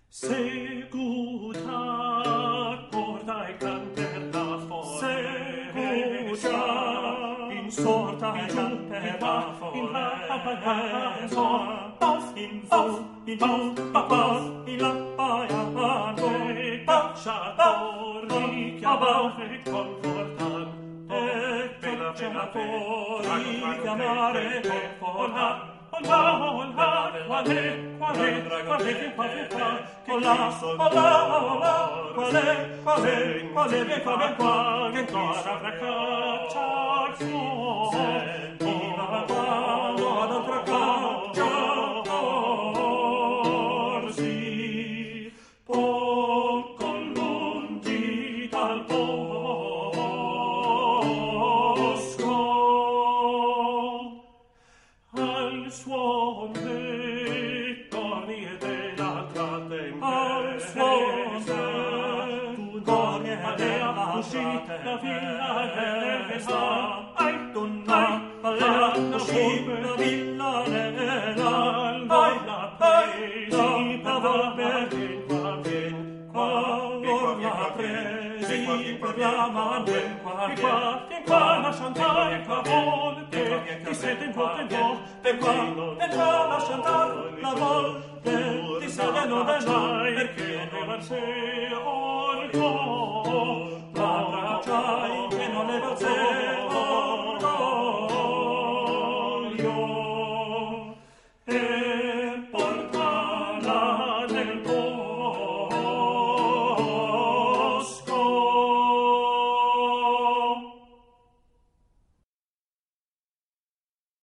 Seguta, porta e canter la foresta. Seguta, in sorta in e giù, canter in la qua, foresta. in su, in giù, in là, E cacciatori chiamare confortan. e cacciatori chiamare confortan. Qual poco lungi dal bosco al suon dei corni e dell'altra tempesta tu dormi e della uscita villa ai tunnai alla uscita villa ai la presi per ben qua la presi per la man ben qua lascian andare qua volte ti sente in volta in vo per qua lascian andare la volte ti sente non è mai perché non è